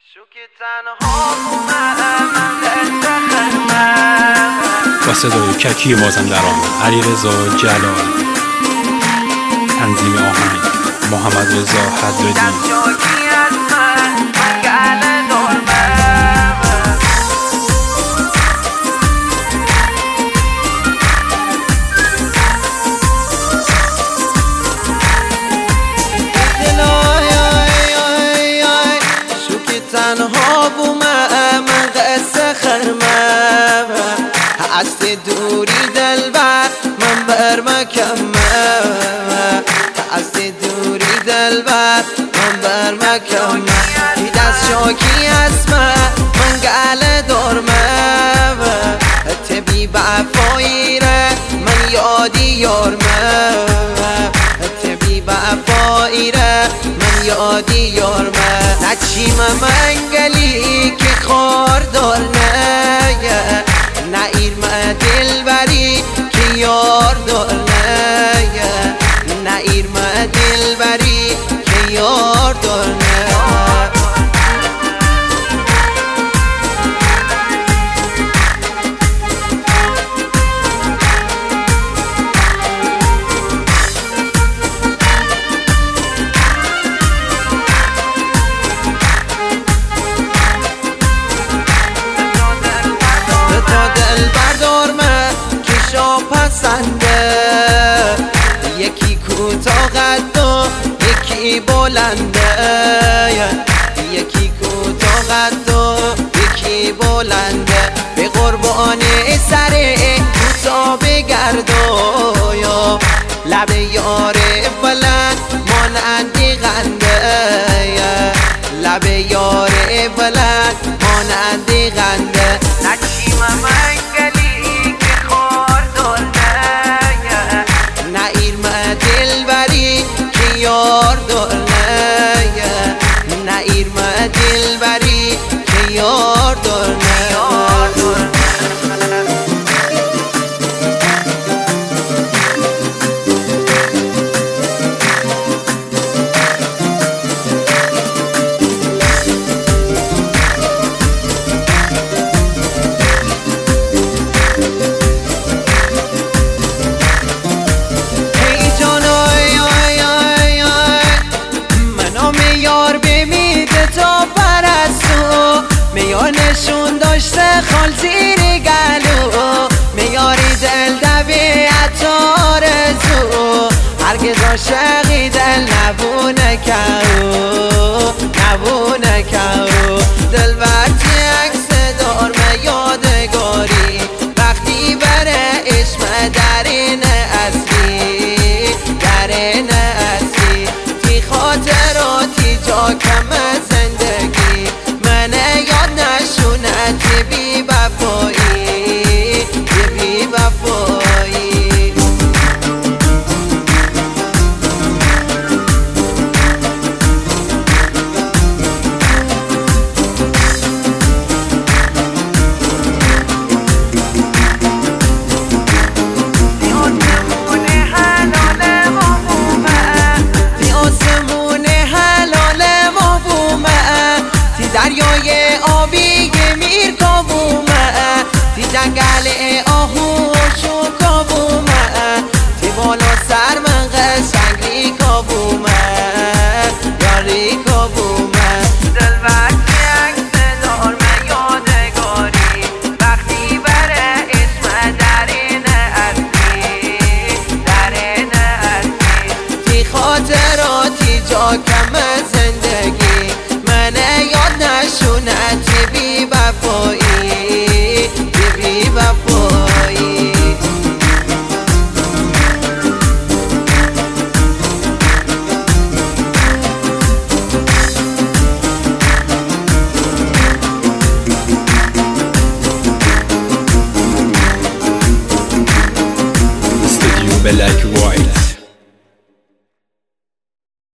با صدای ککی مازندران علیرضا جلال، تنظیم آهنگ محمد رضا حضرتی. تنها بومه من قصه خرمه از دوری دلبر من بر مکمه از دوری دلبر من بر مکمه دست شاکی اسمه من گله دارمه تبی بعفایی ره من یادی یارمه تبی بعفایی ره من یادی یارمه نچیم منگلی که خار دار نه ایرم دلبری که یار دار نه ایرم دلبری که یار دار یکی کوتاه قد و یکی بلنده یکی کوتاه قد و یکی بلنده به قربان سر کوتاه بگردو یا لب یار بلند مانند قنده لب یار بلند مانند قنده نچیم منگلی که خار داره نه ایرم دلبری که یار داره نه ایرم دلبری که یار داره میار نشون داشته خال زیر گلو میاری دل دوی عطار زو هرگز عاشقی دل نبونه کرو نبونه کرو دل برتی عکس دار me یادگاری وقتی بره عشق درین اصلی درین اصلی تی خاطراتی جا کم زندگی من یاد نشونه تی بی وفایی بی وفایی دریای آبی میر کابومه تی جنگل آهو شو کابومه تی بالا سر من قشنگی کابومه یاری کابومه دل وقتی عکس دار me یادگاری وقتی بره اسم درین اصلی درین اصلی تی خاطراتی جا کم